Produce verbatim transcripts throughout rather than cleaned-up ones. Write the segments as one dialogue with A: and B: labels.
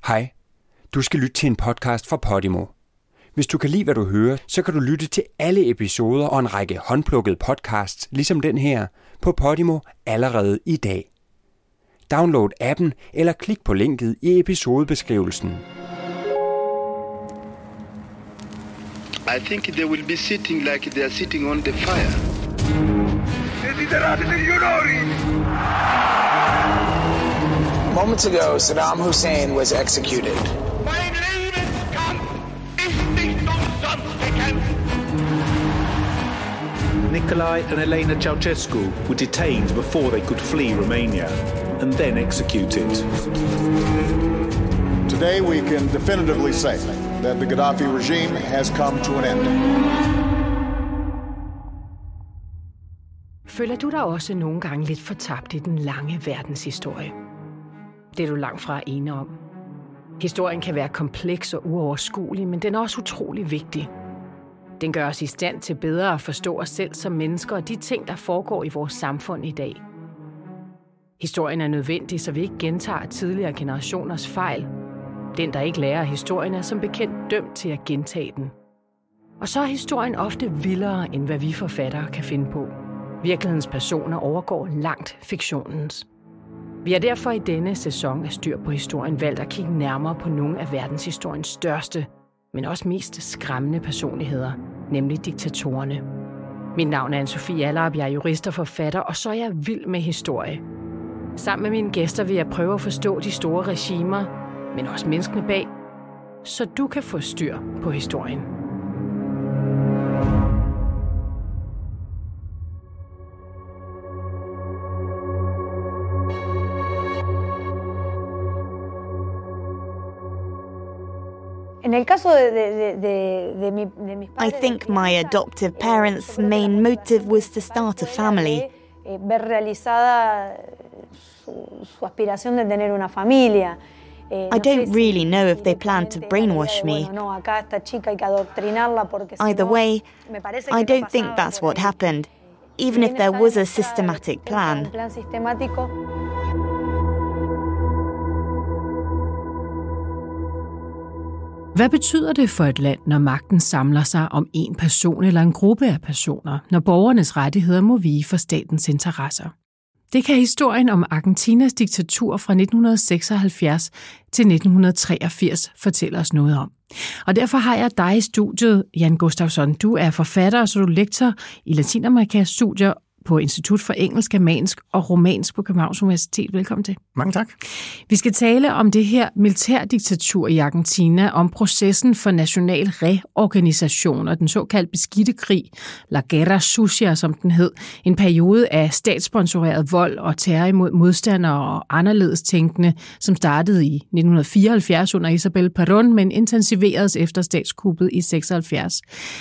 A: Hej, du skal lytte til en podcast fra Podimo. Hvis du kan lide, hvad du hører, så kan du lytte til alle episoder og en række håndplukkede podcasts, ligesom den her, på Podimo allerede i dag. Download appen eller klik på linket i episodebeskrivelsen.
B: I think they will be sitting like they are sitting on the fire.
C: Moments ago, Saddam Hussein was executed.
D: Mein Lebenskampf ist nicht umsonst gekämpft.
E: Nicolae and Elena Ceausescu were detained before they could flee Romania and then executed.
F: Today we can definitively say that the Gaddafi regime has come to an end.
G: Føler du dig også nogle gange lidt fortabt i den lange verdenshistorie? Det er du langt fra ene om. Historien kan være kompleks og uoverskuelig, men den er også utrolig vigtig. Den gør os i stand til bedre at forstå os selv som mennesker og de ting, der foregår i vores samfund i dag. Historien er nødvendig, så vi ikke gentager tidligere generationers fejl. Den, der ikke lærer historien, er som bekendt dømt til at gentage den. Og så er historien ofte vildere, end hvad vi forfattere kan finde på. Virkelighedens personer overgår langt fiktionens. Vi har derfor i denne sæson af Styr på historien valgt at kigge nærmere på nogle af verdenshistoriens største, men også mest skræmmende personligheder, nemlig diktatorerne. Mit navn er Anne-Sophie Allerup, jeg er jurist og forfatter, og så er jeg vild med historie. Sammen med mine gæster vil jeg prøve at forstå de store regimer, men også menneskene bag, så du kan få styr på historien.
H: I think my adoptive parents' main motive was to start a family. I don't really know if they planned to brainwash me. Either way, I don't think that's what happened, even if there was a systematic plan.
G: Hvad betyder det for et land, når magten samler sig om en person eller en gruppe af personer, når borgernes rettigheder må vige for statens interesser? Det kan historien om Argentinas diktatur fra nitten seksoghalvfjerds til nitten treogfirs fortælle os noget om. Og derfor har jeg dig i studiet, Jan Gustafsson. Du er forfatter og så er du lektor i Latinamerikas studier på Institut for Engelsk, Germansk og Romansk på Københavns Universitet. Velkommen til.
I: Mange tak.
G: Vi skal tale om det her militærdiktatur i Argentina, om processen for national reorganisation og den såkaldte beskidte krig, La Guerra Sucia, som den hed, en periode af statssponsoreret vold og terror imod modstandere og anderledes tænkende, som startede i nitten fireoghalvfjerds under Isabel Perón, men intensiveredes efter statskuppet i seksoghalvfjerds.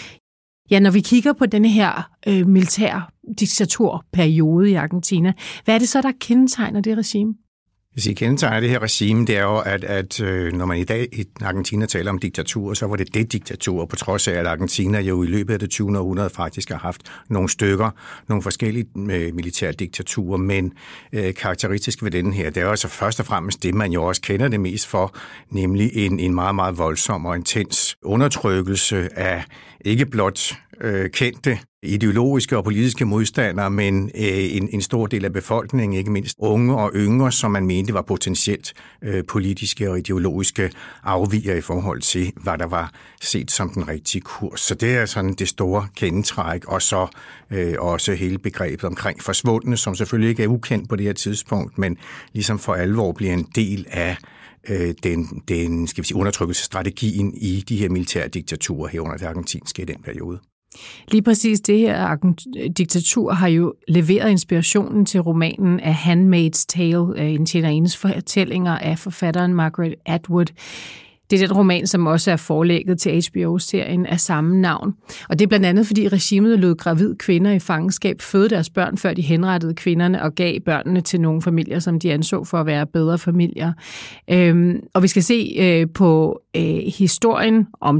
G: Ja, når vi kigger på denne her øh, militær diktaturperiode i Argentina, hvad er det så, der kendetegner det regime?
I: Hvis I kendetegner det her regime, det er jo, at, at når man i dag i Argentina taler om diktatur, så var det det diktatur, på trods af, at Argentina jo i løbet af det tyvende århundrede faktisk har haft nogle stykker, nogle forskellige militære diktaturer, men øh, karakteristisk ved denne her, det er jo altså først og fremmest det, man jo også kender det mest for, nemlig en, en meget, meget voldsom og intens undertrykkelse af ikke blot øh, kendte ideologiske og politiske modstandere, men øh, en, en stor del af befolkningen, ikke mindst unge og yngre, som man mente var potentielt øh, politiske og ideologiske afviger i forhold til, hvad der var set som den rigtige kurs. Så det er sådan det store kendetræk, og så øh, også hele begrebet omkring forsvundne, som selvfølgelig ikke er ukendt på det her tidspunkt, men ligesom for alvor bliver en del af øh, den, den skal vi sige, undertrykkelsesstrategien i de her militære diktaturer herunder det argentinske i den periode.
G: Lige præcis det her diktatur har jo leveret inspirationen til romanen A Handmaid's Tale, en tjenerindens fortællinger af forfatteren Margaret Atwood. Det er den roman, som også er forlægget til H B O-serien af samme navn. Og det er blandt andet, fordi regimet lod gravide kvinder i fangenskab føde deres børn, før de henrettede kvinderne og gav børnene til nogle familier, som de anså for at være bedre familier. Øhm, og vi skal se øh, på øh, historien om det,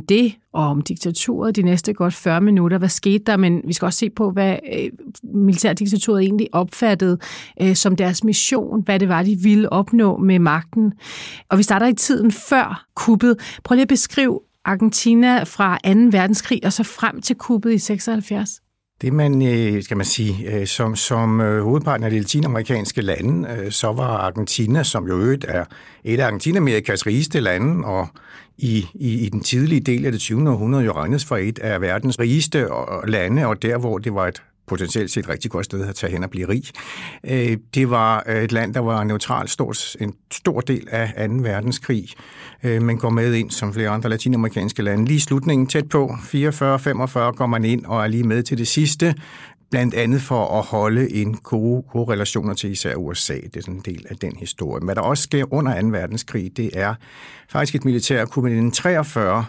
G: og om diktaturet de næste godt fyrre minutter. Hvad skete der? Men vi skal også se på, hvad øh, militærdiktaturet egentlig opfattede øh, som deres mission, hvad det var, de ville opnå med magten. Og vi starter i tiden før kuppet. Prøv lige at beskrive Argentina fra anden verdenskrig og så frem til kuppet i seksoghalvfjerds.
I: Det man, skal man sige, som, som hovedparten af de latinamerikanske lande, så var Argentina, som jo øvrigt er et af Argentinamerikas rigeste lande, og i, i, i den tidlige del af det tyvende århundrede jo regnes for et af verdens rigeste lande, og der, hvor det var et potentielt set rigtig godt sted at tage hen og blive rig. Det var et land, der var neutralt stort, en stor del af anden verdenskrig, men går med ind som flere andre latinamerikanske lande. Lige slutningen tæt på, fireogfyrre femogfyrre, går man ind og er lige med til det sidste, blandt andet for at holde en gode, gode relationer til især U S A. Det er sådan en del af den historie. Hvad der også sker under anden verdenskrig, det er faktisk et militærkup i nitten treogfyrre,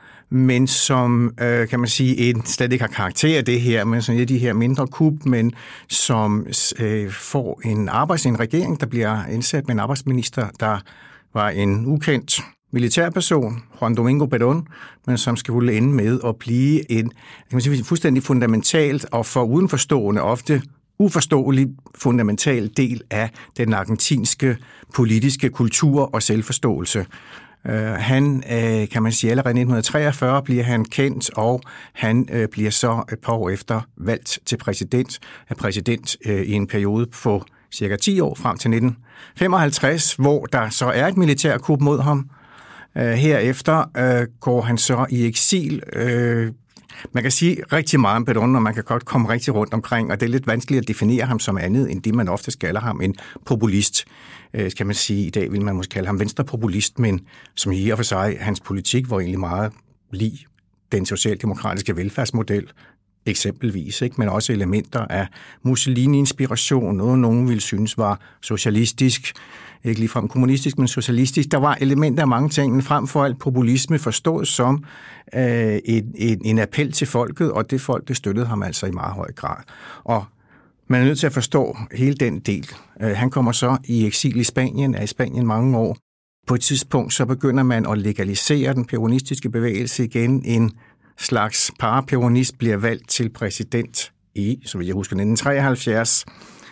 I: men som, øh, kan man sige, en, slet ikke har karakter af det her, men sådan et af de her mindre kup, men som øh, får en arbejds, en regering, der bliver indsat med en arbejdsminister, der var en ukendt militærperson, Juan Domingo Perón, men som skulle ende med at blive en, kan man sige, fuldstændig fundamentalt og for udenforstående ofte uforståelig fundamental del af den argentinske politiske kultur og selvforståelse. Uh, han, uh, kan man sige, allerede i nitten treogfyrre bliver han kendt, og han uh, bliver så et par år efter valgt til præsident, er præsident uh, i en periode på cirka ti år frem til nitten femoghalvtreds, hvor der så er et militærkup mod ham. Uh, herefter uh, går han så i eksil. Uh, man kan sige rigtig meget om Perón, og man kan godt komme rigtig rundt omkring, og det er lidt vanskeligt at definere ham som andet, end det man ofte kalder ham en populist. Skal man sige, i dag vil man måske kalde ham venstrepopulist, men som i og for sig, hans politik var egentlig meget lig den socialdemokratiske velfærdsmodel, eksempelvis, ikke? Men også elementer af Mussolini-inspiration, noget nogen ville synes var socialistisk, ikke ligefrem kommunistisk, men socialistisk. Der var elementer af mange ting, men frem for alt populisme forstået som øh, en, en, en appel til folket, og det folk, det støttede ham altså i meget høj grad. Og man er nødt til at forstå hele den del. Han kommer så i eksil i Spanien, er i Spanien mange år. På et tidspunkt så begynder man at legalisere den peronistiske bevægelse igen. En slags paraperonist bliver valgt til præsident i, så vil jeg huske, nitten treoghalvfjerds.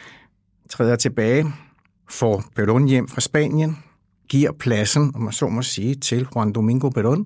I: Træder tilbage, får Perón hjem fra Spanien, giver pladsen, om man så må sige, til Juan Domingo Perón,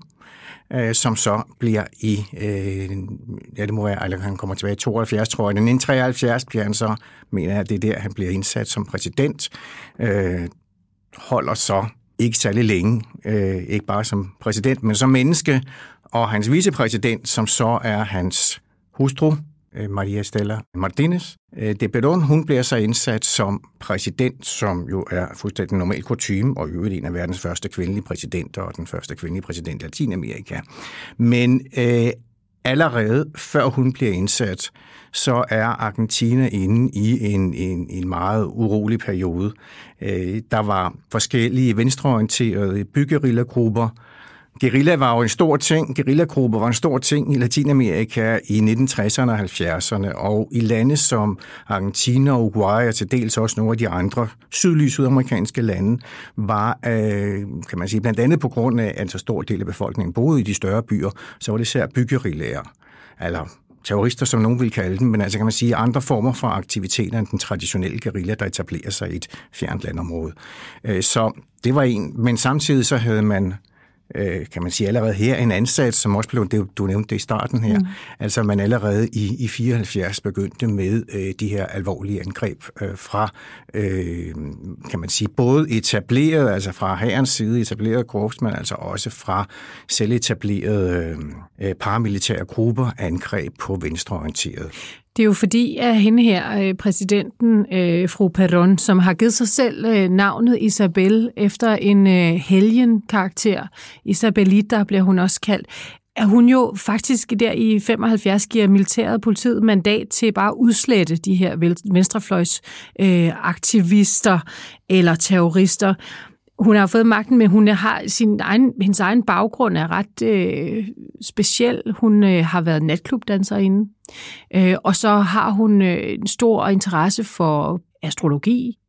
I: som så bliver i, øh, ja det må være, eller han kommer tilbage i tooghalvfjerds, tror jeg, i nitten treoghalvfjerds bliver han så, mener jeg, det er der, han bliver indsat som præsident, øh, holder så ikke særlig længe, øh, ikke bare som præsident, men som menneske, og hans vicepræsident, som så er hans hustru, Maria Estela Martínez de Perón, hun bliver så indsat som præsident, som jo er fuldstændig normal kutyme, og i øvrigt en af verdens første kvindelige præsidenter, og den første kvindelige præsident i Latinamerika. Men øh, allerede før hun bliver indsat, så er Argentina inde i en, en, en meget urolig periode. Øh, der var forskellige venstreorienterede bygerillagrupper. Guerilla var jo en stor ting, guerillagrupper var en stor ting i Latinamerika i nitten tresserne og halvfjerdserne, og i lande som Argentina og Uruguay, og til dels også nogle af de andre sydlige sydamerikanske lande, var, øh, kan man sige, blandt andet på grund af, at en så stor del af befolkningen boede i de større byer, så var det især bygerillaer, eller terrorister, som nogen vil kalde dem, men altså kan man sige andre former for aktiviteter end den traditionelle guerilla, der etablerer sig i et fjernt landområde. Så det var en, men samtidig så havde man, kan man sige, allerede her en ansats, som også blev, det, du nævnte det i starten her, mm. altså man allerede i, i fireoghalvfjerds begyndte med øh, de her alvorlige angreb øh, fra, øh, kan man sige, både etableret, altså fra hærens side etableret korps, men altså også fra selv etablerede øh, paramilitære grupper angreb på venstreorienteret.
G: Det er jo fordi, at hende her, præsidenten, fru Perón, som har givet sig selv navnet Isabel efter en helgenkarakter, Isabelita bliver hun også kaldt, at hun jo faktisk der i femoghalvfjerds giver militæret og politiet mandat til bare at udslette de her venstrefløjs aktivister eller terrorister. Hun har fået magten, men hun har sin egen, hendes egen baggrund er ret øh, speciel. Hun øh, har været natklubdanserinde, øh, og så har hun øh, en stor interesse for astrologi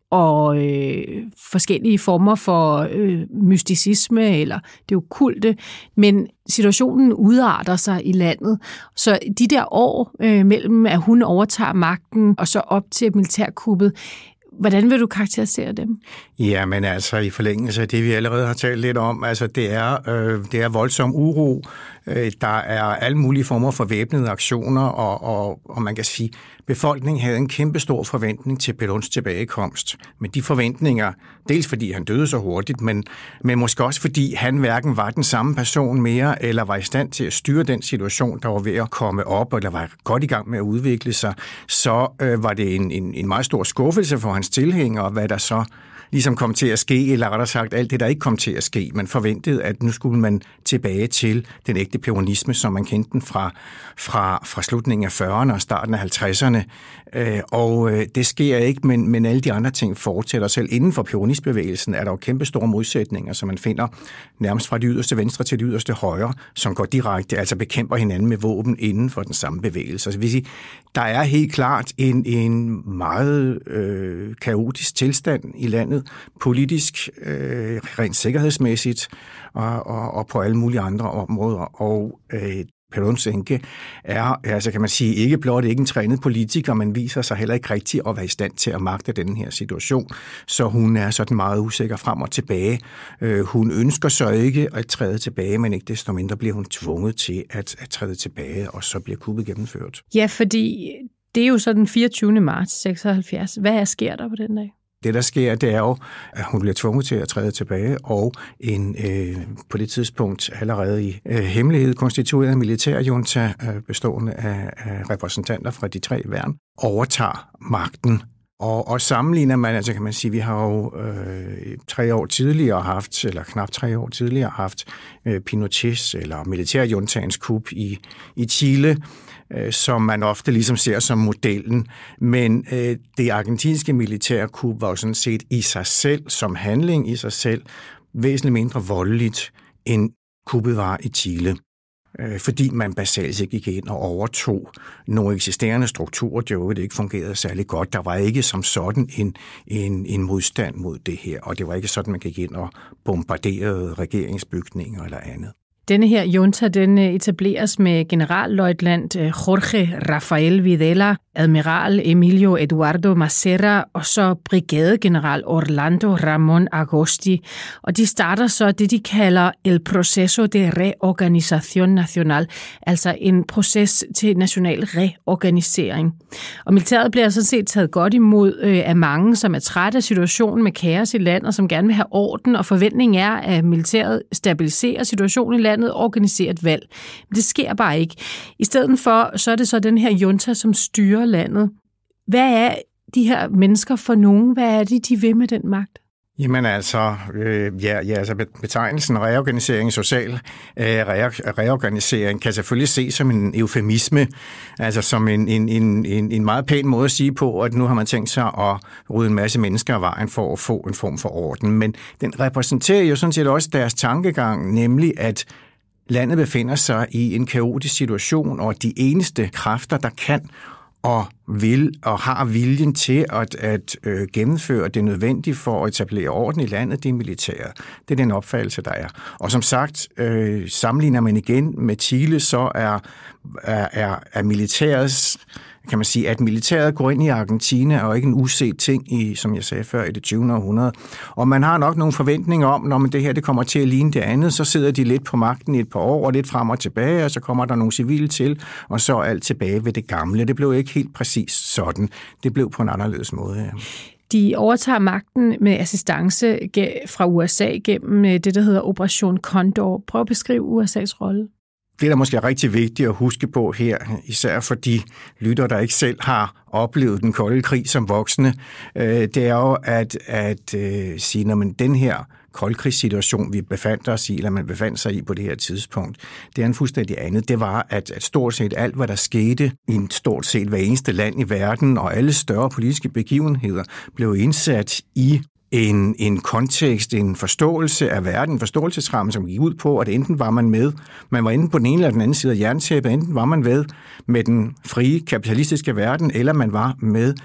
G: og øh, forskellige former for øh, mysticisme eller det okkulte, men situationen udarter sig i landet. Så de der år øh, mellem, at hun overtager magten og så op til militærkuppet, hvordan vil du karakterisere dem?
I: Ja, men altså i forlængelse af det, vi allerede har talt lidt om, altså det er, øh, det er voldsom uro. Øh, der er alle mulige former for væbnede aktioner, og, og, og man kan sige, befolkningen havde en kæmpe stor forventning til Peróns tilbagekomst. Men de forventninger, dels fordi han døde så hurtigt, men, men måske også fordi han hverken var den samme person mere, eller var i stand til at styre den situation, der var ved at komme op, eller var godt i gang med at udvikle sig, så øh, var det en, en, en meget stor skuffelse for hans tilhængere, hvad der så ligesom kom til at ske, eller rettere sagt alt det, der ikke kom til at ske. Man forventede, at nu skulle man tilbage til den ægte peronisme, som man kendte den fra, fra, fra slutningen af fyrrerne og starten af halvtredserne. Øh, og øh, det sker ikke, men, men alle de andre ting fortsætter. Selv inden for peronistbevægelsen er der jo kæmpe store modsætninger, som man finder nærmest fra det yderste venstre til det yderste højre, som går direkte, altså bekæmper hinanden med våben inden for den samme bevægelse. Så vil sige, der er helt klart en, en meget øh, kaotisk tilstand i landet, politisk, øh, rent sikkerhedsmæssigt og, og, og på alle mulige andre områder. Og øh, Peróns enke er, altså kan man sige, ikke blot ikke en trænet politiker, men viser sig heller ikke rigtig at være i stand til at magte den her situation. Så hun er sådan meget usikker frem og tilbage. Øh, hun ønsker så ikke at træde tilbage, men ikke desto mindre bliver hun tvunget til at, at træde tilbage, og så bliver kuppet gennemført.
G: Ja, fordi det er jo så den fireogtyvende marts seksoghalvfjerds. Hvad sker der på den dag?
I: Det, der sker, det er jo, at hun bliver tvunget til at træde tilbage, og en øh, på det tidspunkt allerede i øh, hemmelighed konstitueret militærjunta, øh, bestående af, af repræsentanter fra de tre værn, overtager magten. Og, og sammenligner man, altså kan man sige, vi har jo øh, tre år tidligere haft, eller knap tre år tidligere haft øh, Pinochets eller militærjuntaens kup i, i Chile, øh, som man ofte ligesom ser som modellen. Men øh, det argentinske militærkup var jo sådan set i sig selv, som handling i sig selv, væsentligt mindre voldeligt, end kuppet var i Chile. Fordi man basalt set gik ind og overtog nogle eksisterende strukturer, der jo ikke fungerede særlig godt. Der var ikke som sådan en, en, en modstand mod det her, og det var ikke sådan, man gik ind og bombarderede regeringsbygninger eller andet.
G: Denne her junta, den etableres med generalløjtnant Jorge Rafael Videla, admiral Emilio Eduardo Macera og så brigadegeneral Orlando Ramón Agosti. Og de starter så det, de kalder El Proceso de Reorganización Nacional, altså en proces til national reorganisering. Og militæret bliver sådan set taget godt imod af mange, som er trætte af situationen med kaos i landet, og som gerne vil have orden, og forventningen er, at militæret stabiliserer situationen i landet, organisere et valg. Men det sker bare ikke. I stedet for, så er det så den her junta, som styrer landet. Hvad er de her mennesker for nogen? Hvad er det, de vil med den magt?
I: Jamen altså, øh, ja, ja, altså betegnelsen reorganisering, social øh, re- reorganisering kan selvfølgelig ses som en eufemisme, altså som en, en, en, en meget pæn måde at sige på, at nu har man tænkt sig at rydde en masse mennesker af vejen for at få en form for orden. Men den repræsenterer jo sådan set også deres tankegang, nemlig at landet befinder sig i en kaotisk situation, og de eneste kræfter, der kan og vil og har viljen til at, at øh, gennemføre det nødvendige for at etablere orden i landet, det er militæret. Det er den opfattelse, der er. Og som sagt, øh, sammenligner man igen med Chile, så er, er, er, er militærets, kan man sige, at militæret går ind i Argentina og ikke en uset ting, i, som jeg sagde før, i det tyvende århundrede. Og man har nok nogle forventninger om, når man det her det kommer til at ligne det andet, så sidder de lidt på magten i et par år, og lidt frem og tilbage, og så kommer der nogle civile til, og så er alt tilbage ved det gamle. Det blev ikke helt præcis sådan. Det blev på en anderledes måde, ja.
G: De overtager magten med assistance fra U S A gennem det, der hedder Operation Condor. Prøv at beskrive U S A's rolle.
I: Det er da måske rigtig vigtigt at huske på her, især for de lyttere, der ikke selv har oplevet den kolde krig som voksne, det er jo at, at sige, når man den her koldkrigssituation, vi befandt os i, eller man befandt sig i på det her tidspunkt, det er en fuldstændig andet. Det var, at, at stort set alt, hvad der skete i en stort set hver eneste land i verden, og alle større politiske begivenheder, blev indsat i En, en kontekst, en forståelse af verden, en forståelsesramme, som gik ud på, at enten var man med, man var enten på den ene eller den anden side af jerntæppet, enten var man ved med den frie kapitalistiske verden, eller man var med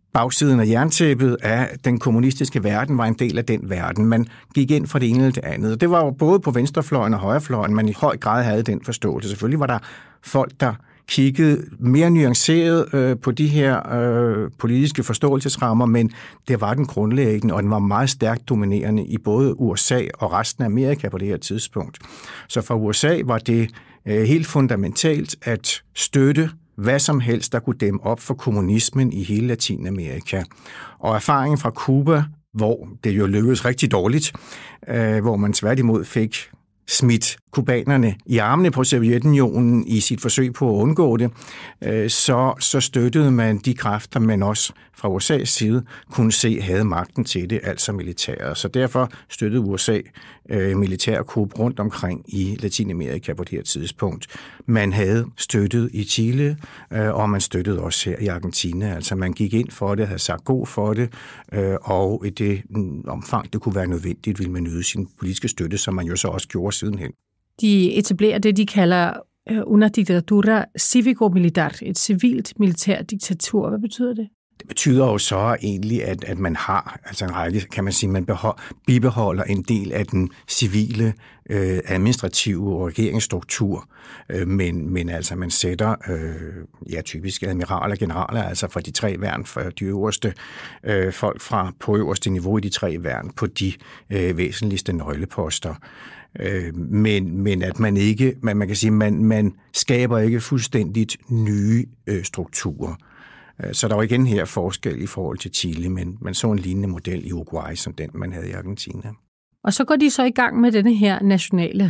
I: bagsiden af jerntæppet af den kommunistiske verden var en del af den verden. Man gik ind for det ene eller det andet. Det var jo både på venstrefløjen og højrefløjen, man i høj grad havde den forståelse. Selvfølgelig var der folk, der kiggede mere nuanceret øh, på de her øh, politiske forståelsesrammer, men det var den grundlæggende, og den var meget stærkt dominerende i både U S A og resten af Amerika på det her tidspunkt. Så for U S A var det øh, helt fundamentalt at støtte hvad som helst, der kunne dæmme op for kommunismen i hele Latinamerika. Og erfaringen fra Cuba, hvor det jo lykkedes rigtig dårligt, øh, hvor man tværtimod fik smidt kubanerne i armene på Sovjetunionen i sit forsøg på at undgå det, så, så støttede man de kræfter, man også fra U S A's side kunne se havde magten til det, altså militæret. Så derfor støttede U S A øh, militærkup rundt omkring i Latinamerika på det her tidspunkt. Man havde støttet i Chile, øh, og man støttede også her i Argentina. Altså man gik ind for det, havde sagt god for det, øh, og i det omfang, det kunne være nødvendigt, ville man yde sin politiske støtte, som man jo så også gjorde sidenhen.
G: De etablerer det, de kalder una dictadura cívico-militar, et civilt militær diktatur. Hvad betyder det?
I: Det betyder jo så egentlig, at, at man har, altså en række, kan man sige, man behold, bibeholder en del af den civile, øh, administrative og regeringsstruktur, øh, men, men altså man sætter, øh, ja typisk admiraler og generaler, altså fra de tre værn, for de øverste øh, folk fra på øverste niveau i de tre værn, på de øh, væsentligste nøgleposter. Øh, men, men at man ikke, man, man kan sige, man, man skaber ikke fuldstændigt nye øh, strukturer. Så der var igen her forskel i forhold til Chile, men man så en lignende model i Uruguay, som den, man havde i Argentina.
G: Og så går de så i gang med denne her nationale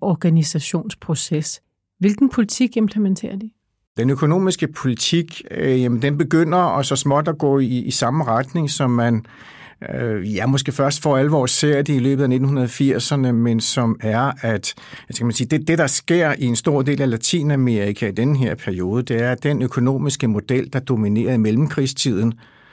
G: reorganisationsproces. Hvilken politik implementerer de?
I: Den økonomiske politik, øh, jamen, den begynder og så småt at gå i, i samme retning, som man øh, ja, måske først for alvor ser det i løbet af nitten firserne, men som er, at skal man sige, det, det, der sker i en stor del af Latinamerika i denne her periode, det er den økonomiske model, der dominerede i mellemkrigstiden,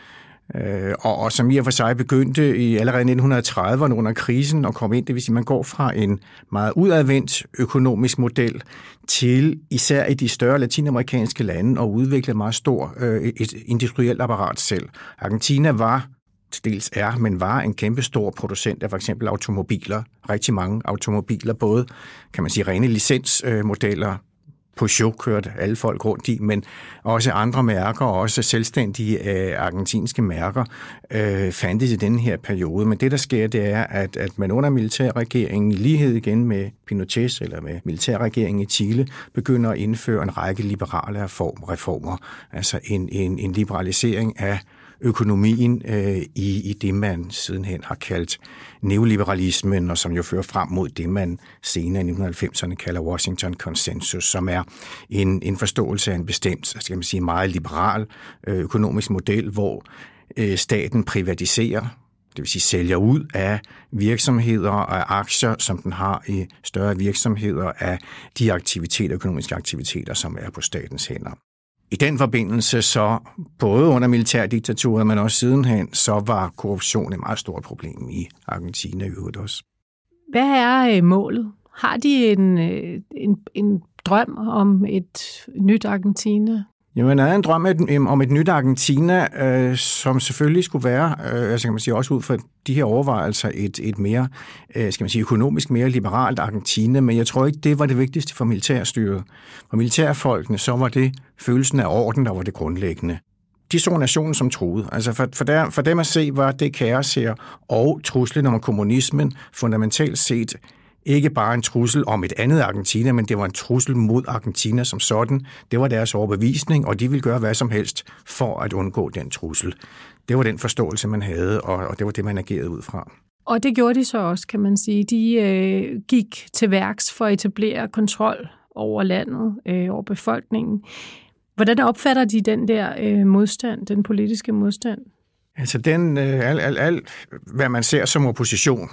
I: øh, og, og som i og for sig begyndte i allerede nitten trediverne under krisen og kom ind. Det vil sige, man går fra en meget udadvendt økonomisk model til især i de større latinamerikanske lande og udvikle meget stor øh, et industrielt apparat selv. Argentina var til dels er, men var en kæmpe stor producent af for eksempel automobiler. Rigtig mange automobiler, både kan man sige rene licensmodeller. Peugeot kørte alle folk rundt i, men også andre mærker, og også selvstændige øh, argentinske mærker, øh, fandtes i denne her periode. Men det, der sker, det er, at, at man under militærregeringen, i lighed igen med Pinochet, eller med militærregeringen i Chile, begynder at indføre en række liberale reform, reformer. Altså en, en, en liberalisering af økonomien øh, i, i det, man sidenhen har kaldt neoliberalismen, og som jo fører frem mod det, man senere i nitten halvfemserne kalder Washington Consensus, som er en, en forståelse af en bestemt, skal man sige, meget liberal øh, økonomisk model, hvor øh, staten privatiserer, det vil sige sælger ud af virksomheder og aktier, som den har i større virksomheder, af de aktiviteter, økonomiske aktiviteter, som er på statens hænder. I den forbindelse så, både under militærdiktaturet, men også sidenhen, så var korruption et meget stort problem i Argentina i øvrigt også.
G: Hvad er målet? Har de en, en, en drøm om et nyt Argentina?
I: Jamen, der er en drøm om et nyt Argentina, øh, som selvfølgelig skulle være, øh, altså kan man sige også ud fra de her overvejelser, et, et mere, øh, skal man sige, økonomisk mere liberalt Argentina, men jeg tror ikke, det var det vigtigste for militærstyret. For militærfolkene, så var det følelsen af orden, der var det grundlæggende. De så nationen som truet. Altså for, for, der, for dem at se, var det kaos her og truslen om kommunismen fundamentalt set ikke bare en trussel om et andet Argentina, men det var en trussel mod Argentina som sådan. Det var deres overbevisning, og de ville gøre hvad som helst for at undgå den trussel. Det var den forståelse, man havde, og, og det var det, man agerede ud fra.
G: Og det gjorde de så også, kan man sige. De øh, gik til værks for at etablere kontrol over landet, øh, over befolkningen. Hvordan opfatter de den der øh, modstand, den politiske modstand?
I: Altså den, øh, alt, alt, alt, hvad man ser som opposition,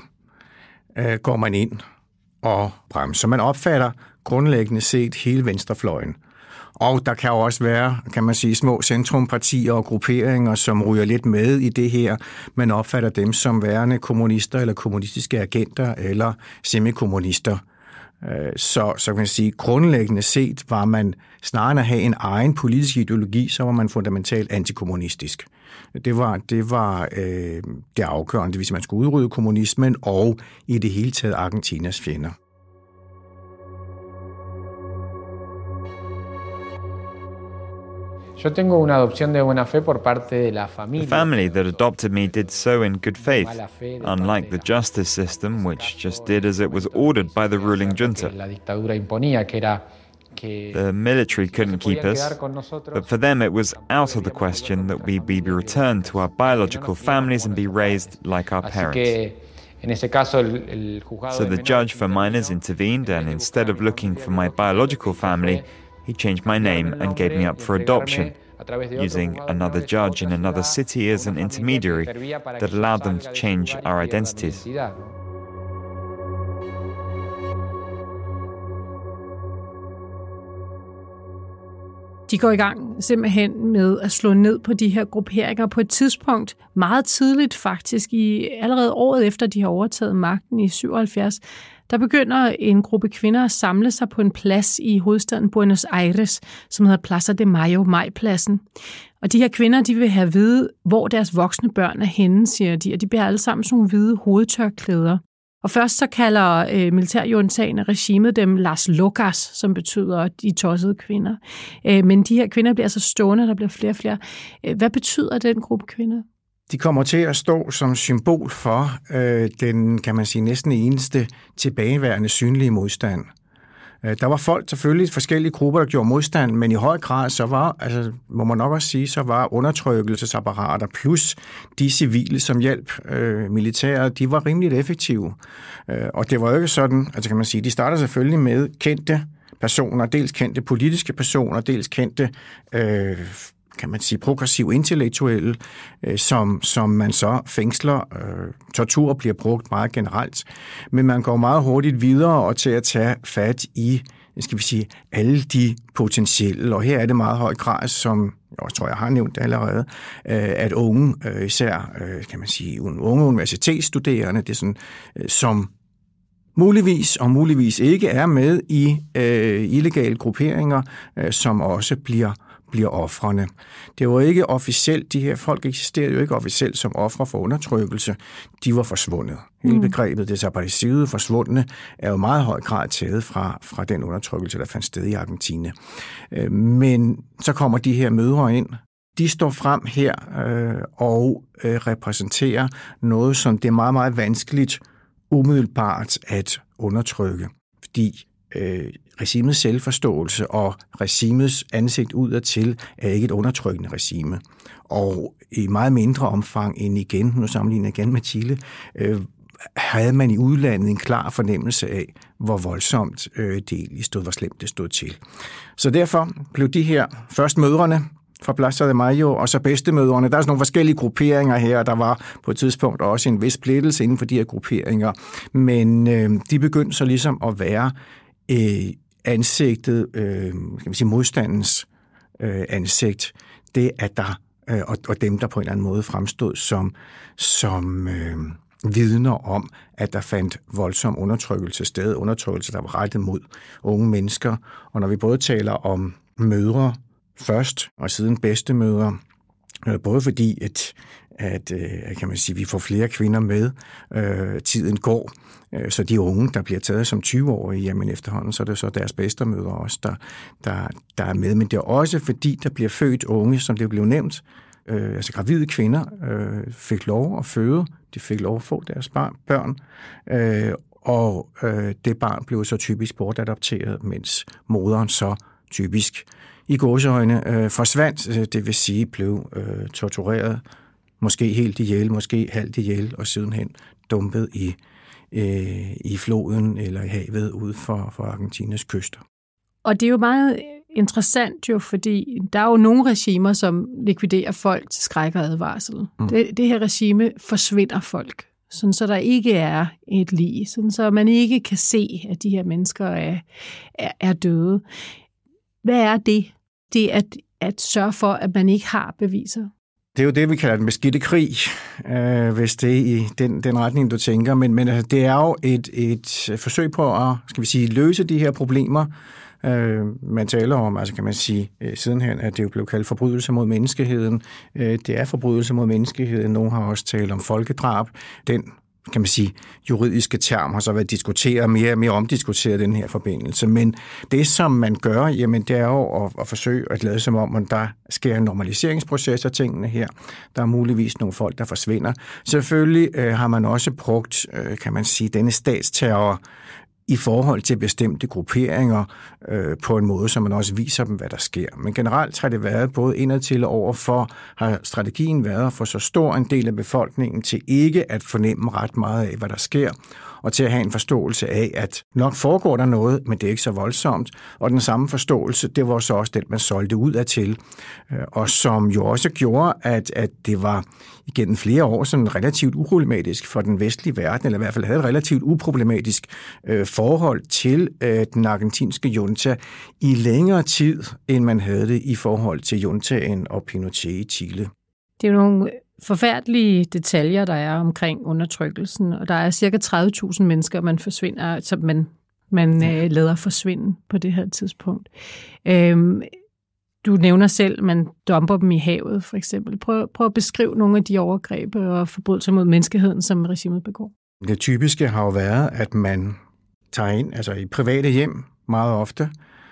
I: øh, går man ind og bremser. Man opfatter grundlæggende set hele venstrefløjen. Og der kan jo også være, kan man sige, små centrumpartier og grupperinger, som ryger lidt med i det her. Man opfatter dem som værende kommunister eller kommunistiske agenter eller semikommunister. Så, så kan man sige, grundlæggende set var man snarere end at have en egen politisk ideologi, så var man fundamentalt antikommunistisk. Det var, det var øh, det afgørende, hvis man skulle udrydde kommunismen og i det hele taget Argentinas fjender.
J: Yo tengo una adopción de buena fe por parte de la familia.
K: The family that adopted me did so in good faith, unlike the justice system, which just did as it was ordered by the ruling junta. The military couldn't keep us, but for them it was out of the question that we be returned to our biological families and be raised like our parents. So the judge for minors intervened, and instead of looking for my biological family, he changed my name and gave me up for adoption, using another judge in another city as an intermediary that allowed them to change our identities.
G: De går i gang simpelthen med at slå ned på de her grupperinger på et tidspunkt meget tidligt faktisk, i allerede året efter de har overtaget magten i syvoghalvfjerds, der begynder en gruppe kvinder at samle sig på en plads i hovedstaden Buenos Aires, som hedder Plaza de Mayo, Majpladsen. Og de her kvinder, de vil have at vide, hvor deres voksne børn er henne, siger de, og de bærer alle sammen sådan nogle hvide hovedtørklæder. Og først så kalder øh, militærjuntaen af regimet dem Las Locas, som betyder de tossede kvinder. Øh, men de her kvinder bliver altså stående, der bliver flere og flere. Øh, hvad betyder den gruppe kvinder?
I: De kommer til at stå som symbol for øh, den, kan man sige, næsten eneste tilbageværende synlige modstand. Øh, der var folk, selvfølgelig forskellige grupper, der gjorde modstand, men i høj grad, så var, altså, må man nok også sige, så var undertrykkelsesapparater plus de civile, som hjalp øh, militæret, de var rimelig effektive. Øh, og det var jo ikke sådan, altså kan man sige, de starter selvfølgelig med kendte personer, dels kendte politiske personer, dels kendte øh, kan man sige, progressiv intellektuelle, øh, som, som man så fængsler. Øh, tortur bliver brugt meget generelt, men man går meget hurtigt videre og til at tage fat i, skal vi sige, alle de potentielle, og her er det meget høj grad, som jeg tror, jeg har nævnt allerede, øh, at unge, øh, især, øh, kan man sige, unge universitetsstuderende, det er sådan, øh, som muligvis og muligvis ikke er med i øh, illegale grupperinger, øh, som også bliver bliver ofrene. Det var ikke officielt, de her folk eksisterede jo ikke officielt som ofre for undertrykkelse. De var forsvundet. Hele begrebet desaparecido, forsvundne, er jo meget høj grad taget fra, fra den undertrykkelse, der fandt sted i Argentina. Men så kommer de her mødre ind. De står frem her øh, og øh, repræsenterer noget, som det er meget, meget vanskeligt umiddelbart at undertrykke. Fordi øh, regimets selvforståelse og regimets ansigt udadtil er ikke et undertrykkende regime. Og i meget mindre omfang end igen, nu sammenligner jeg igen med Chile, øh, havde man i udlandet en klar fornemmelse af, hvor voldsomt øh, det egentlig stod, hvor slemt det stod til. Så derfor blev de her først mødrene fra Plaza de Mayo, og så bedstemødrene. Der er sådan nogle forskellige grupperinger her, og der var på et tidspunkt også en vis splittelse inden for de her grupperinger. Men øh, de begyndte så ligesom at være øh, ansigtet, øh, skal vi sige modstandens øh, ansigt. Det at der, øh, og, og dem, der på en eller anden måde fremstod som, som øh, vidner om, at der fandt voldsom undertrykkelse sted, undertrykkelse, der var rettet mod unge mennesker. Og når vi både taler om mødre først, og siden bedstemødre, både fordi, at, at kan man sige, vi får flere kvinder med, øh, tiden går, øh, så de unge, der bliver taget som tyve-årige, jamen efterhånden, så er det så deres bedstemødre også, der, der, der er med. Men det er også fordi, der bliver født unge, som det blev nævnt, øh, altså gravide kvinder øh, fik lov at føde, de fik lov at få deres barn, børn, øh, og øh, det barn blev så typisk bortadopteret, mens moderen så typisk i gåseøjne øh, forsvandt, det vil sige blev øh, tortureret, måske helt ihjel, måske halvt ihjel, og sidenhen dumpet i, øh, i floden eller i havet ude for, for Argentinas kyster.
G: Og det er jo meget interessant jo, fordi der er jo nogle regimer, som likviderer folk til skræk og advarsel. Mm. Det, det her regime forsvinder folk, sådan så der ikke er et lig, sådan så man ikke kan se, at de her mennesker er, er, er døde. Hvad er det? Det er at, at sørge for, at man ikke har beviser.
I: Det er jo det, vi kalder den beskidte krig, øh, hvis det er i den, den retning, du tænker. Men, men altså, det er jo et, et forsøg på at, skal vi sige, løse de her problemer. Øh, man taler om, altså kan man sige, øh, sidenhen, at det jo blev kaldt forbrydelser mod menneskeheden. Øh, det er forbrydelser mod menneskeheden. Nogle har også talt om folkedrab. Den, kan man sige, juridiske term har så været diskuteret, mere og mere omdiskuteret i den her forbindelse. Men det, som man gør, jamen, det er jo at, at forsøge at lade som om, at der sker en normaliseringsproces af tingene her. Der er muligvis nogle folk, der forsvinder. Selvfølgelig øh, har man også brugt, øh, kan man sige, denne statsterror i forhold til bestemte grupperinger øh, på en måde, så man også viser dem, hvad der sker. Men generelt har det været både indadtil og overfor, har strategien været for så stor en del af befolkningen til ikke at fornemme ret meget af, hvad der sker, og til at have en forståelse af, at nok foregår der noget, men det er ikke så voldsomt. Og den samme forståelse, det var så også den, man solgte ud af til, og som jo også gjorde, at, at det var igennem flere år sådan relativt uproblematisk for den vestlige verden, eller i hvert fald havde et relativt uproblematisk øh, forhold til øh, den argentinske junta i længere tid, end man havde det i forhold til juntaen og Pinochet i Chile.
G: Det er jo nogle forfærdelige detaljer, der er omkring undertrykkelsen, og der er cirka tredive tusind mennesker, man forsvinder, som man, man ja. øh, lader forsvinde på det her tidspunkt. Øhm, du nævner selv, man dumper dem i havet, for eksempel. Prøv, prøv at beskrive nogle af de overgreb og forbrydelser mod menneskeheden, som regimet begår.
I: Det typiske har jo været, at man tager ind, altså i private hjem meget ofte,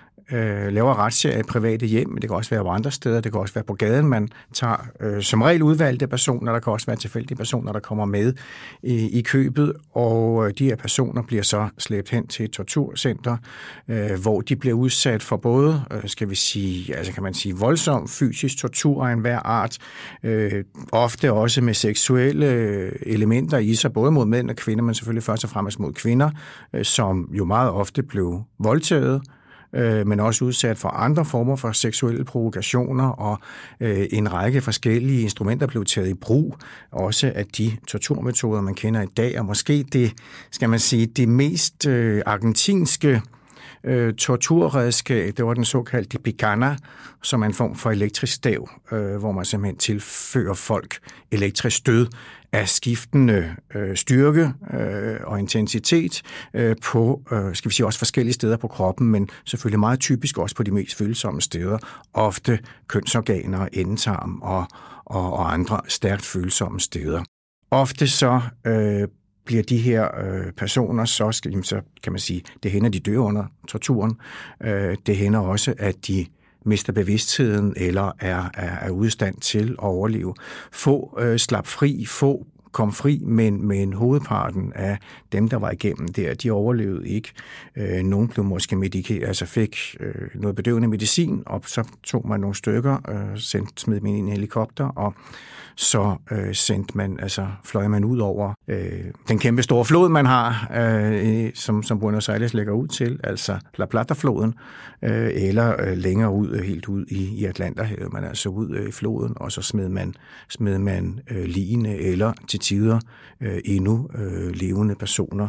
I: Øh, laver retsserier i private hjem, men det kan også være på andre steder, det kan også være på gaden, man tager øh, som regel udvalgte personer, der kan også være tilfældige personer, der kommer med i, i købet, og øh, de her personer bliver så slæbt hen til et torturcenter, øh, hvor de bliver udsat for både, øh, skal vi sige, altså kan man sige, voldsom fysisk tortur af enhver art, øh, ofte også med seksuelle elementer i sig, både mod mænd og kvinder, men selvfølgelig først og fremmest mod kvinder, øh, som jo meget ofte blev voldtaget, men også udsat for andre former for seksuelle provokationer, og øh, en række forskellige instrumenter blev taget i brug, også af de torturmetoder, man kender i dag, og måske det, skal man sige, det mest øh, argentinske øh, torturredskab, det var den såkaldte picana, som er en form for elektrisk stav, øh, hvor man simpelthen tilfører folk elektrisk stød af skiftende øh, styrke øh, og intensitet øh, på, øh, skal vi sige, også forskellige steder på kroppen, men selvfølgelig meget typisk også på de mest følsomme steder, ofte kønsorganer, endetarm og, og, og andre stærkt følsomme steder. Ofte så øh, bliver de her øh, personer, så, skal, jamen, så kan man sige, det hænder, de dør under torturen. Øh, det hænder også, at de mister bevidstheden eller er, er, er ude i stand til at overleve. Få øh, slap fri, få kom fri, men, men hovedparten af dem, der var igennem der, de overlevede ikke. Øh, nogle blev måske medikeret, altså fik øh, noget bedøvende medicin, og så tog man nogle stykker, øh, sendt, smed dem ind i en helikopter, og så øh, sendte man, altså fløj man ud over øh, den kæmpe store flod, man har, øh, som, som Buenos Aires lægger ud til, altså La Plata-floden, øh, eller øh, længere ud, helt ud i, i Atlanterhavet, man altså ud øh, i floden, og så smed man, smed man øh, ligende eller til tider øh, endnu øh, levende personer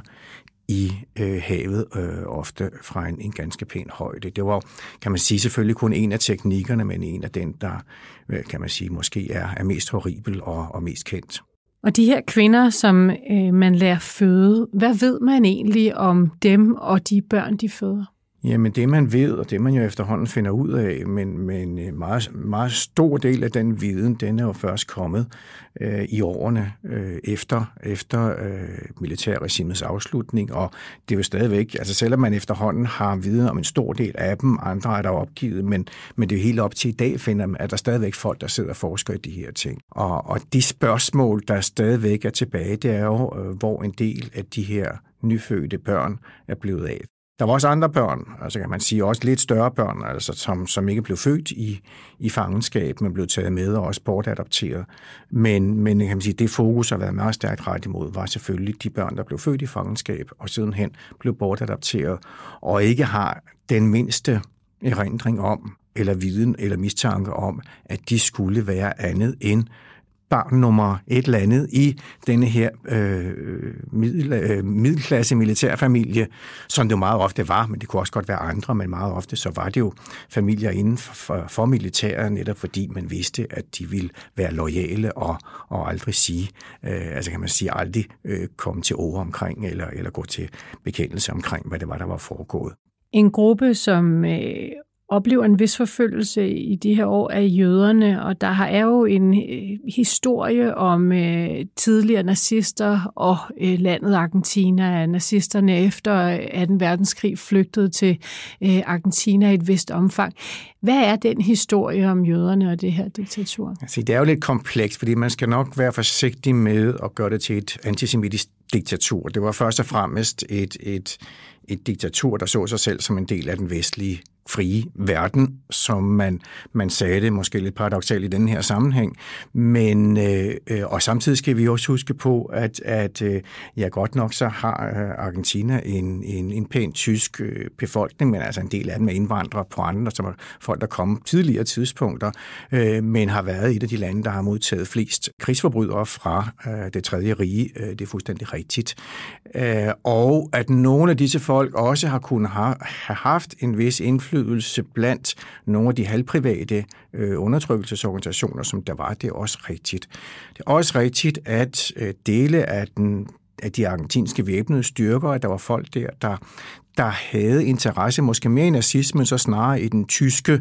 I: i øh, havet, øh, ofte fra en, en ganske pæn højde. Det var, kan man sige, selvfølgelig kun en af teknikkerne, men en af den, der, øh, kan man sige, måske er, er mest horribel og, og mest kendt.
G: Og de her kvinder, som øh, man lærer føde, hvad ved man egentlig om dem og de børn, de føder?
I: Jamen det man ved, og det man jo efterhånden finder ud af, men, men en meget, meget stor del af den viden, den er jo først kommet øh, i årene øh, efter, efter øh, militærregimets afslutning, og det er jo stadigvæk, altså selvom man efterhånden har viden om en stor del af dem, andre er der opgivet, men, men det er jo helt op til i dag, finder man, at der stadigvæk folk, der sidder og forsker i de her ting. Og, og de spørgsmål, der stadigvæk er tilbage, det er jo, øh, hvor en del af de her nyfødte børn er blevet af. Der var også andre børn, altså kan man sige også lidt større børn, altså som, som ikke blev født i, i fangenskab, men blev taget med og også bortadopteret. Men, men kan man sige, det fokus har været meget stærkt ret imod, var selvfølgelig de børn, der blev født i fangenskab og sidenhen blev bortadopteret og ikke har den mindste erindring om, eller viden eller mistanke om, at de skulle være andet end barn nummer et eller andet i denne her øh, middel, øh, middelklasse militærfamilie, som det jo meget ofte var, men det kunne også godt være andre, men meget ofte så var det jo familier inden for, for, for militæret, netop fordi man vidste, at de ville være loyale og, og aldrig sige, øh, altså kan man sige, aldrig øh, komme til ord omkring, eller, eller gå til bekendelse omkring, hvad det var, der var foregået.
G: En gruppe, som øh, oplever en vis forfølgelse i de her år, er jøderne, og der er jo en øh, historie om øh, tidligere nazister og øh, landet Argentina. Nazisterne efter anden verdenskrig flygtede til øh, Argentina i et vist omfang. Hvad er den historie om jøderne og det her diktatur?
I: Altså, det er jo lidt komplekst, fordi man skal nok være forsigtig med at gøre det til et antisemitisk diktatur. Det var først og fremmest et, et, et diktatur, der så sig selv som en del af den vestlige frie verden, som man, man sagde det måske lidt paradoksalt i den her sammenhæng. Men, øh, og samtidig skal vi også huske på, at, at øh, ja, godt nok så har øh, Argentina en, en, en pæn tysk øh, befolkning, men altså en del af dem er indvandrere på andre, som er folk, der kom tidligere tidspunkter, øh, men har været et af de lande, der har modtaget flest krigsforbrydere fra øh, det tredje rige. Øh, det er fuldstændig rigtigt. Øh, og at nogle af disse folk også har kunnet have, have haft en vis indflydelse blandt nogle af de halvprivate øh, undertrykkelsesorganisationer, som der var, det er også rigtigt. Det er også rigtigt, at øh, dele af, den, af de argentinske væbnede styrker, at der var folk der, der, der havde interesse, måske mere i nazismen, så snarere i den tyske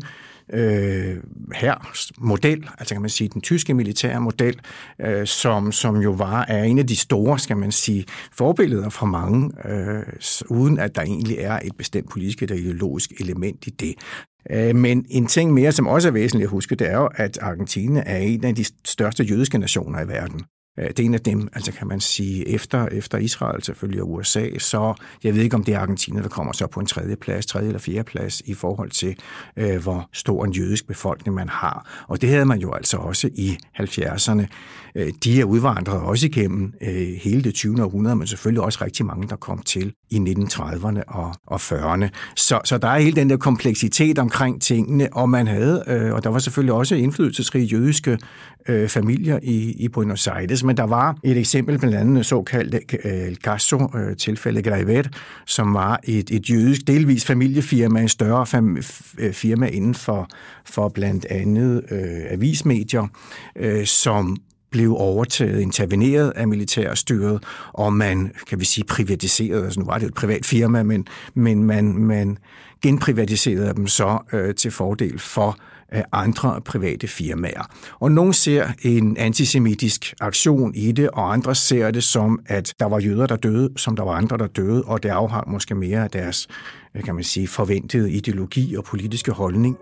I: øh, hærs model, altså kan man sige den tyske militære model, øh, som, som jo var er en af de store, skal man sige, forbilleder for mange, øh, uden at der egentlig er et bestemt politisk eller ideologisk element i det. Øh, men en ting mere, som også er væsentligt at huske, det er jo, at Argentina er en af de største jødiske nationer i verden. Det er en af dem, altså kan man sige, efter, efter Israel selvfølgelig og U S A, så jeg ved ikke, om det er Argentina, der kommer så på en tredje plads, tredje eller fjerde plads i forhold til, øh, hvor stor en jødisk befolkning man har. Og det havde man jo altså også i halvfjerdserne. De er udvandret også igennem øh, hele det tyvende århundrede, men selvfølgelig også rigtig mange, der kom til i nitten trediverne og, og fyrrerne. Så, så der er hele den der kompleksitet omkring tingene, og man havde, øh, og der var selvfølgelig også indflydelsesrige jødiske øh, familier i, i Buenos Aires, men der var et eksempel, blandt andet såkaldt El Caso-tilfælde Grevet, som var et, et jødisk, delvis familiefirma, en større fam, firma inden for, for blandt andet øh, avismedier, øh, som blev overtaget, interveneret af militærstyret, og man, kan vi sige, privatiserede, altså nu var det et privat firma, men, men man, man genprivatiserede dem så øh, til fordel for øh, andre private firmaer. Og nogle ser en antisemitisk aktion i det, og andre ser det som, at der var jøder, der døde, som der var andre, der døde, og det afhang måske mere af deres, kan man sige, forventede ideologi og politiske holdning.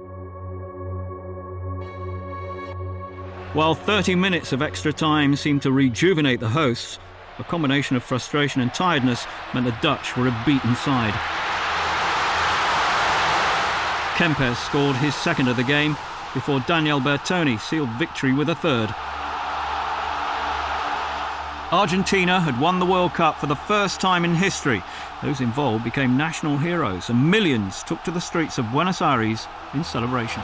L: While thirty minutes of extra time seemed to rejuvenate the hosts, a combination of frustration and tiredness meant the Dutch were a beaten side. Kempes scored his second of the game before Daniel Bertoni sealed victory with a third. Argentina had won the World Cup for the first time in history. Those involved became national heroes, and millions took to the streets of Buenos Aires in celebration.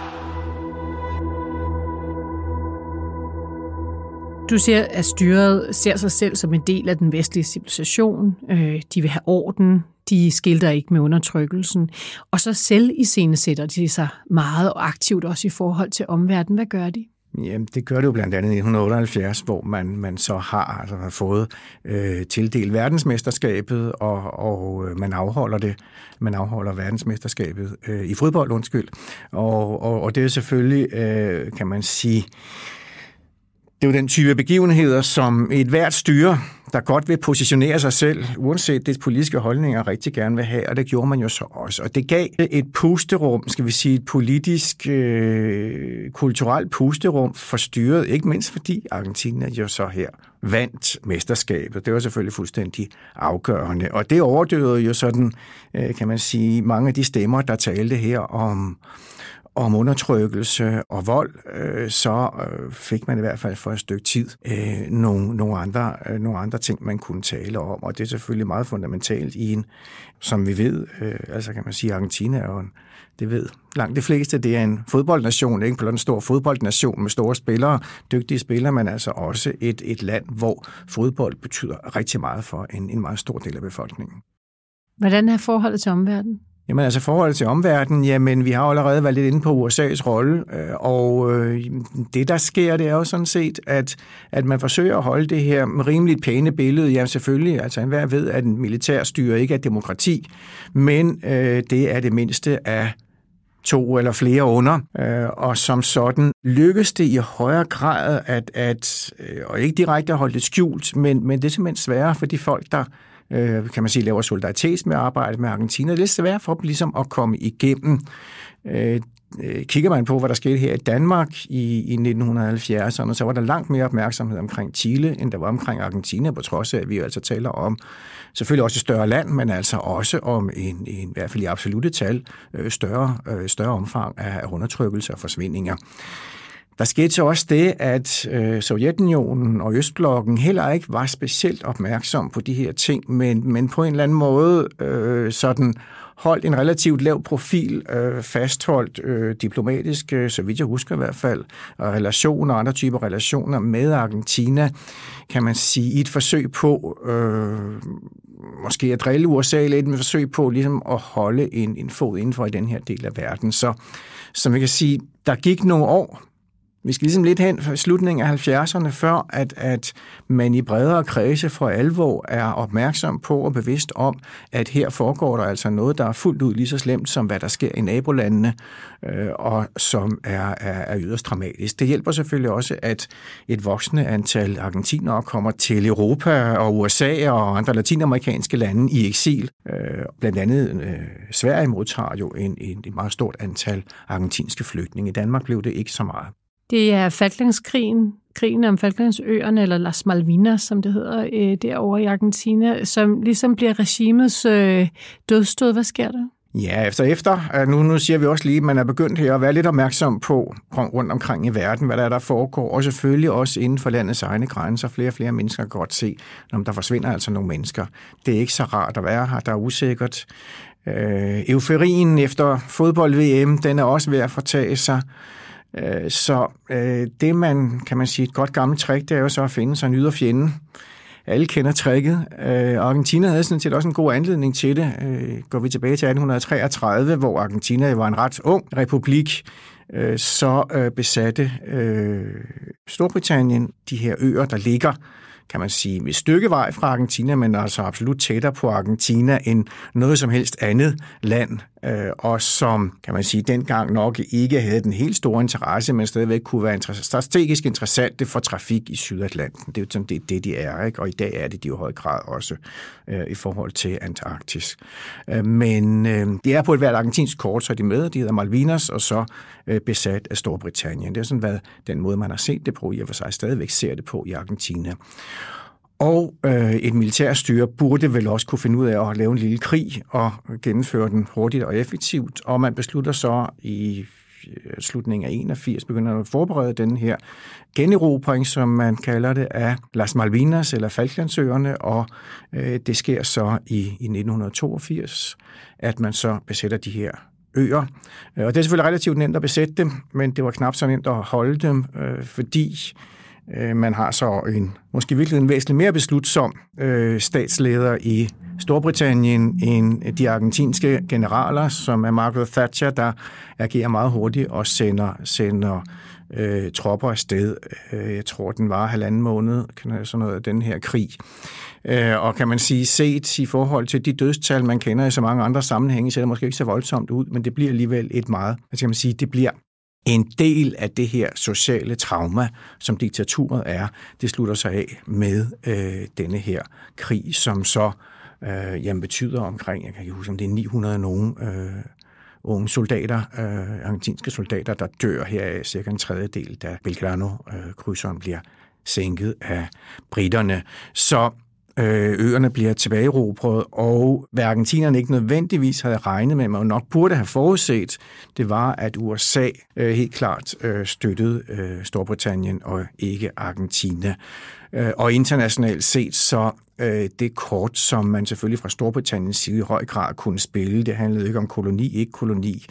G: Du siger, at styret ser sig selv som en del af den vestlige civilisation. De vil have orden. De skilter ikke med undertrykkelsen. Og så selv iscenesætter de sig meget aktivt også i forhold til omverdenen. Hvad gør de?
I: Jamen, det gør det jo blandt andet i nitten otteoghalvfjerds, hvor man, man så har, altså, har fået øh, tildelt verdensmesterskabet, og, og øh, man afholder det. Man afholder verdensmesterskabet øh, i fodbold, undskyld. Og, og, og det er selvfølgelig, øh, kan man sige, det er jo den type begivenheder, som et hvert styre, der godt vil positionere sig selv, uanset det politiske holdninger, rigtig gerne vil have, og det gjorde man jo så også. Og det gav et pusterum, skal vi sige, et politisk, øh, kulturelt pusterum for styret, ikke mindst fordi Argentina jo så her vandt mesterskabet. Det var selvfølgelig fuldstændig afgørende, og det overdøvede jo sådan, øh, kan man sige, mange af de stemmer, der talte her om om undertrykkelse og vold, øh, så øh, fik man i hvert fald for et stykke tid øh, nogle, nogle, andre, øh, nogle andre ting, man kunne tale om. Og det er selvfølgelig meget fundamentalt i en, som vi ved, øh, altså kan man sige, Argentina er jo en, det ved langt de fleste, det er en fodboldnation, ikke blot en stor fodboldnation med store spillere, dygtige spillere, men altså også et, et land, hvor fodbold betyder rigtig meget for en, en meget stor del af befolkningen.
G: Hvordan er forholdet til omverdenen?
I: Jamen altså forholdet til omverdenen, jamen vi har allerede været lidt inde på U S A's rolle, og det der sker, det er jo sådan set, at, at man forsøger at holde det her rimeligt pæne billede. Jamen selvfølgelig, altså enhver ved, at en militærstyre ikke er demokrati, men øh, det er det mindste af to eller flere under, øh, og som sådan lykkes det i højere grad, at, at øh, og ikke direkte at holde det skjult, men, men det er simpelthen sværere for de folk, der øh, kan man sige, laver solidaritet med arbejde med Argentina. Det er svært for dem ligesom at komme igennem. Øh, Kigger man på, hvad der skete her i Danmark i, i nitten halvfjerdserne, så var der langt mere opmærksomhed omkring Chile, end der var omkring Argentina, på trods af, at vi altså taler om selvfølgelig også et større land, men altså også om en, en i hvert fald i absolutte tal større, større omfang af undertrykkelse og forsvindinger. Der skete så også det, at øh, Sovjetunionen og Østblokken heller ikke var specielt opmærksom på de her ting, men, men på en eller anden måde øh, sådan holdt en relativt lav profil, øh, fastholdt øh, diplomatisk, øh, så vidt jeg husker i hvert fald, og relationer, andre typer relationer med Argentina, kan man sige, i et forsøg på, øh, måske at drille U S A lidt, men et forsøg på ligesom at holde en, en fod indenfor i den her del af verden. Så som jeg kan sige, der gik nogle år. Vi skal ligesom lidt hen fra slutningen af halvfjerdserne, før at, at man i bredere kredse for alvor er opmærksom på og bevidst om, at her foregår der altså noget, der er fuldt ud lige så slemt, som hvad der sker i nabolandene, øh, og som er, er, er yderst dramatisk. Det hjælper selvfølgelig også, at et voksende antal argentinere kommer til Europa og U S A og andre latinamerikanske lande i eksil. Øh, blandt andet øh, Sverige modtager jo en, en, en meget stort antal argentinske flygtninge. I Danmark blev det ikke så meget.
G: Det er Falklandskrigen, krigen om Falklandsøerne, eller Las Malvinas, som det hedder, øh, derovre i Argentina, som ligesom bliver regimets øh, dødsstød. Hvad sker der?
I: Ja, efter efter. Nu, nu siger vi også lige, at man er begyndt her at være lidt opmærksom på rundt omkring i verden, hvad der er, der foregår, og selvfølgelig også inden for landets egne grænser. Flere og flere mennesker kan godt se, når der forsvinder altså nogle mennesker. Det er ikke så rart at være her, der er usikkert. Øh, euforien efter fodbold-V M, den er også ved at fortage sig. Så øh, det, man kan man sige, et godt gammelt trick, det er jo så at finde sig en ydre fjende. Alle kender tricket. Øh, Argentina havde sådan set også en god anledning til det. Øh, går vi tilbage til atten treogtredive, hvor Argentina var en ret ung republik, øh, så øh, besatte øh, Storbritannien de her øer, der ligger, kan man sige, med stykkevej fra Argentina, men altså absolut tættere på Argentina end noget som helst andet land, og som, kan man sige, dengang nok ikke havde den helt store interesse, men stadigvæk kunne være strategisk interessante for trafik i Sydatlanten. Det er jo sådan, det, det de er, ikke? Og i dag er det de jo i høj grad også øh, i forhold til Antarktis. Øh, men øh, det er på et hvert argentinsk kort, så er de med, de hedder Malvinas, og så øh, besat af Storbritannien. Det er sådan været den måde, man har set det på, i og for sig stadigvæk ser det på i Argentina. Og øh, et militærstyre burde vel også kunne finde ud af at lave en lille krig og gennemføre den hurtigt og effektivt. Og man beslutter så i slutningen af enogfirs, begynder at forberede den her generobring, som man kalder det, af Las Malvinas eller Falklandsøerne, og øh, det sker så i, i nitten toogfirs, at man så besætter de her øer. Og det er selvfølgelig relativt nemt at besætte dem, men det var knap så nemt at holde dem, øh, fordi man har så en, måske virkelig en væsentligt mere beslutsom øh, statsleder i Storbritannien end de argentinske generaler, som er Margaret Thatcher, der agerer meget hurtigt og sender, sender øh, tropper afsted. Jeg tror, den var halvanden måned, sådan noget af den her krig. Øh, og kan man sige, set i forhold til de dødstal, man kender i så mange andre sammenhænge, ser det måske ikke så voldsomt ud, men det bliver alligevel et meget, hvad skal man sige, det bliver en del af det her sociale trauma, som diktaturet er, det slutter sig af med øh, denne her krig, som så øh, jamen, betyder omkring, jeg kan ikke huske, om det er ni hundrede nogen øh, unge soldater, øh, argentinske soldater, der dør her af cirka en tredjedel, da Belgrano-krydseren øh, bliver sænket af britterne. Så øerne bliver tilbageerobret, og hvad argentinerne ikke nødvendigvis havde regnet med, men nok burde have forudset, det var, at U S A helt klart støttede Storbritannien og ikke Argentina. Og internationalt set så det kort, som man selvfølgelig fra Storbritanniens side i høj grad kunne spille, det handlede ikke om koloni, ikke koloni,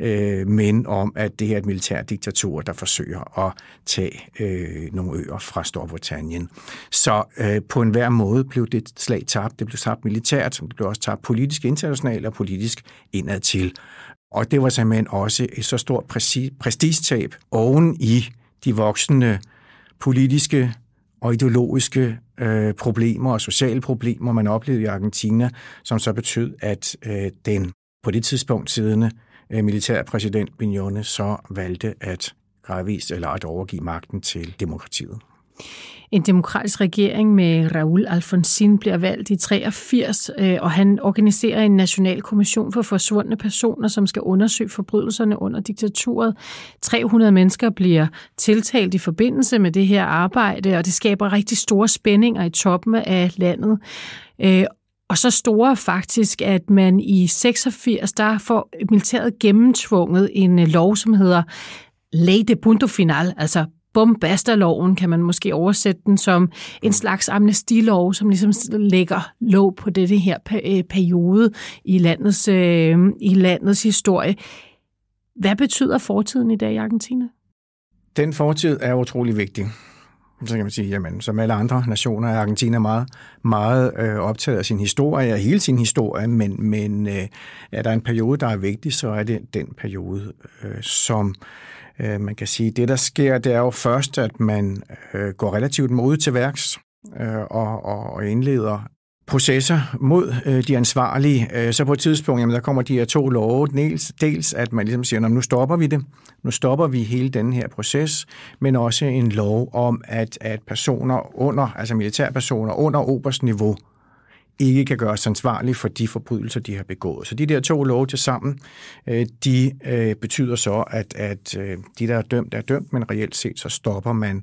I: men om, at det her er et militærdiktatur, der forsøger at tage nogle øer fra Storbritannien. Så på enhver måde blev det slag tabt. Det blev tabt militært, det blev også tabt politisk internationalt og politisk indadtil. Og det var simpelthen også et så stort prestigetab oven i de voksende politiske og ideologiske øh, problemer og sociale problemer, man oplevede i Argentina, som så betød, at øh, den på det tidspunkt siddende øh, militærpræsident Piñera så valgte at gradvist eller at overgive magten til demokratiet.
G: En demokratisk regering med Raúl Alfonsín bliver valgt i treogfirs, og han organiserer en national kommission for forsvundne personer, som skal undersøge forbrydelserne under diktaturet. tre hundrede mennesker bliver tiltalt i forbindelse med det her arbejde, og det skaber rigtig store spændinger i toppen af landet. Og så store faktisk, at man i seksogfirs, der får militæret gennemtvunget en lov, som hedder Ley de Punto Final, altså Bombasterloven, kan man måske oversætte den som en slags amnestilov, som ligesom lægger låg på dette her periode i landets, øh, i landets historie. Hvad betyder fortiden i dag i Argentina?
I: Den fortid er utrolig vigtig. Så kan man sige, jamen, som alle andre nationer er Argentina meget, meget øh, optaget af sin historie, og hele sin historie, men, men øh, er der en periode, der er vigtig, så er det den periode, øh, som man kan sige, det der sker, det er jo først, at man øh, går relativt modigt til værks øh, og, og indleder processer mod øh, de ansvarlige. Øh, så på et tidspunkt, jamen, der kommer de her to love. Dels, dels at man ligesom siger, nu stopper vi det. Nu stopper vi hele den her proces, men også en lov om, at, at personer under, altså militærpersoner under oberstniveau, ikke kan gøres ansvarlige for de forbrydelser, de har begået. Så de der to love til sammen, de betyder så, at, at de, der er dømt, er dømt, men reelt set så stopper man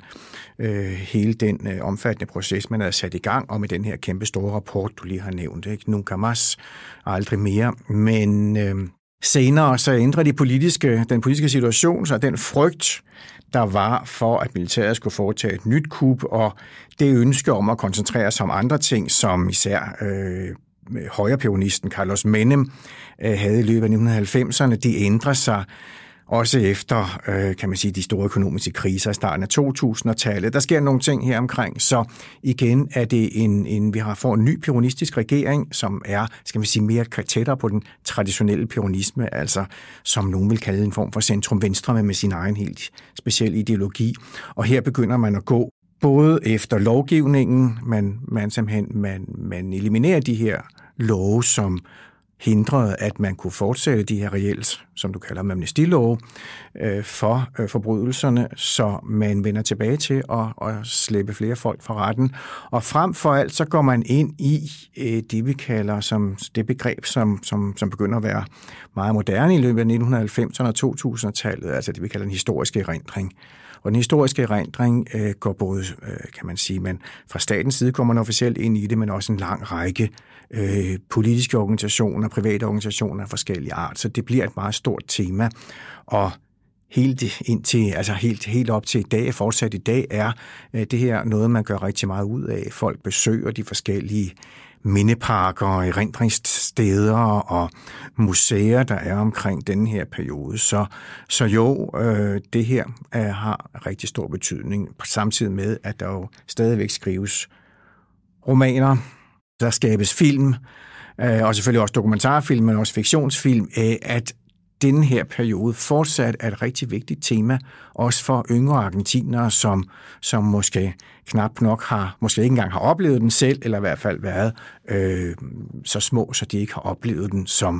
I: hele den omfattende proces, man har sat i gang, og med den her kæmpe store rapport, du lige har nævnt. Ikke? Nunca más, aldrig mere. Men øh, senere så ændrer de politiske, den politiske situation, så den frygt, der var for, at militæret skulle foretage et nyt kup, og det ønske om at koncentrere sig om andre ting, som især øh, højreperonisten Carlos Menem øh, havde i løbet af nitten halvfemserne, de ændrer sig også efter, øh, kan man sige, de store økonomiske kriser i starten af to tusind-tallet. Der sker nogle ting her omkring, så igen er det en, en vi har fået en ny peronistisk regering, som er, skal man sige, mere tættere på den traditionelle peronisme, altså som nogen vil kalde en form for centrum-venstre med sin egen helt speciel ideologi. Og her begynder man at gå både efter lovgivningen, man, man simpelthen man, man eliminerer de her love, som hindrede, at man kunne fortsætte de her reelt, som du kalder amnestilove, øh, for øh, forbrydelserne, så man vender tilbage til at, at slippe flere folk fra retten. Og frem for alt, så går man ind i øh, det, vi kalder som det begreb, som, som, som begynder at være meget moderne i løbet af nitten halvfemserne og to tusind-tallet, altså det, vi kalder den historiske erindring. Og den historiske erindring øh, går både, øh, kan man sige, man fra statens side kommer man officielt ind i det, men også en lang række øh, politiske organisationer, private organisationer af forskellige art. Så det bliver et meget stort tema. Og helt indtil, altså helt, helt op til i dag, fortsat i dag, er øh, det her noget, man gør rigtig meget ud af. Folk besøger de forskellige mindeparker og erindringssteder og museer, der er omkring den her periode. Så, så jo, øh, det her øh, har rigtig stor betydning, samtidig med, at der jo stadigvæk skrives romaner, der skabes film, øh, og selvfølgelig også dokumentarfilm, men også fiktionsfilm, øh, at den her periode fortsat er et rigtig vigtigt tema, også for yngre argentinere, som, som måske knap nok har, måske ikke engang har oplevet den selv, eller i hvert fald været øh, så små, så de ikke har oplevet den som,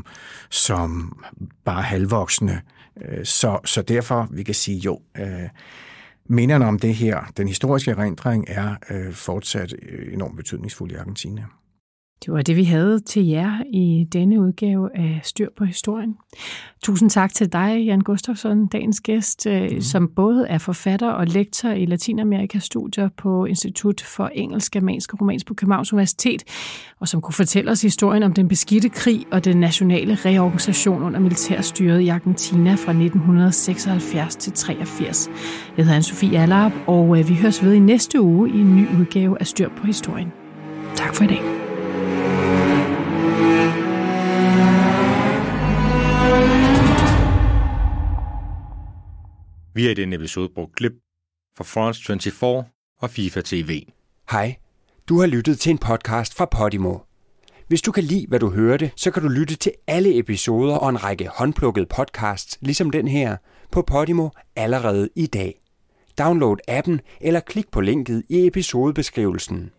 I: som bare halvvoksne. Så, så derfor, vi kan sige, jo, øh, minderne om det her, den historiske erindring, er øh, fortsat enormt betydningsfuld i Argentina.
G: Det var det, vi havde til jer i denne udgave af Styr på historien. Tusind tak til dig, Jan Gustafsson, dagens gæst, mm. som både er forfatter og lektor i Latinamerika-studier på Institut for Engelsk, Germansk og Romansk på Københavns Universitet, og som kunne fortælle os historien om den beskidte krig og den nationale reorganisation under militærstyret i Argentina fra nitten seksoghalvfjerds til treogfirs. Jeg hedder Anne-Sophie Allerup, og vi høres ved i næste uge i en ny udgave af Styr på historien. Tak for i dag.
M: Vi har i denne episode brugt klip fra France toogtyve og FIFA T V.
A: Hej, du har lyttet til en podcast fra Podimo. Hvis du kan lide, hvad du hørte, så kan du lytte til alle episoder og en række håndplukkede podcasts, ligesom den her, på Podimo allerede i dag. Download appen eller klik på linket i episodebeskrivelsen.